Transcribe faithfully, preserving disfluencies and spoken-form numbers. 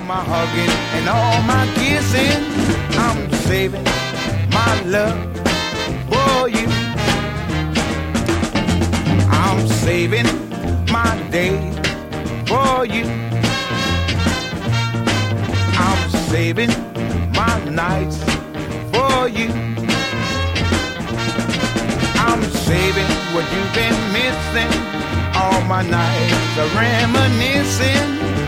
my hugging and all my kissing. I'm saving my love for you. I'm saving my day for you. I'm saving my nights for you. I'm saving what you've been missing. All my nights are reminiscing.